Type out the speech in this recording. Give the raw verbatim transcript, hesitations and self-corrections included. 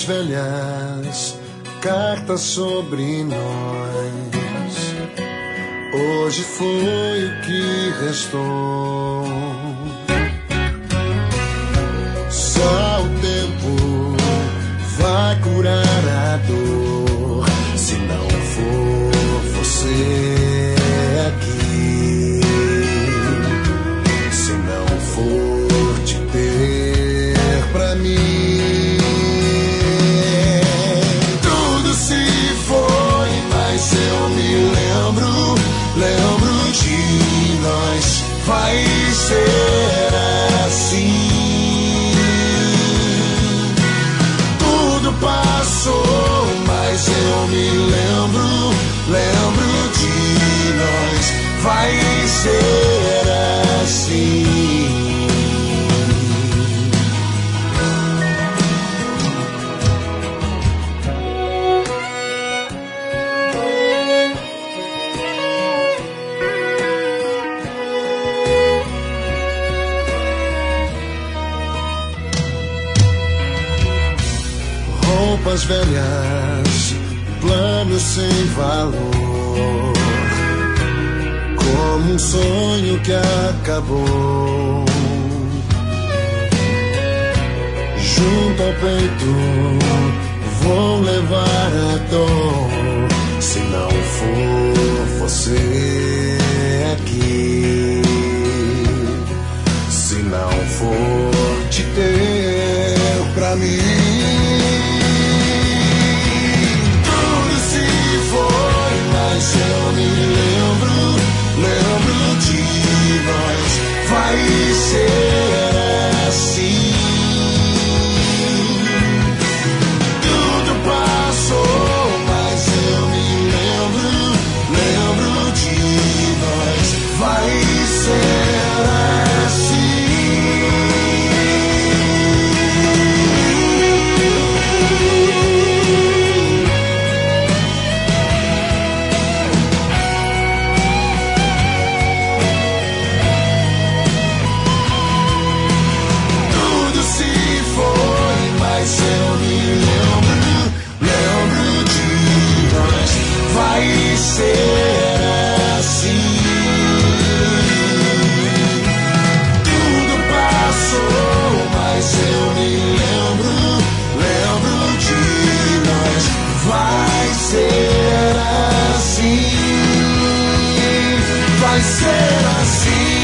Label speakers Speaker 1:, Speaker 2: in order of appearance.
Speaker 1: Roupas velhas, cartas sobre nós. Hoje foi o que restou. Só o tempo vai curar a dor. Se não for você aqui, se não for te ter pra mim, tudo se foi, mas eu me lembro, lembro de nós. Vai ser assim. Tudo passou, mas eu me lembro, lembro de nós. Vai ser assim. Roupas velhas, planos sem valor, como um sonho que acabou. Junto ao peito vou levar a dor. Se não for você aqui, se não for te ter pra mim, mas eu me lembro, lembro de nós. Vai ser assim. Tudo passou, mas eu me lembro, lembro de nós. Vai ser assim. Mas eu me lembro, lembro de nós. Vai ser assim. Tudo passou, mas eu me lembro, lembro de nós. Vai ser assim. Vai ser assim.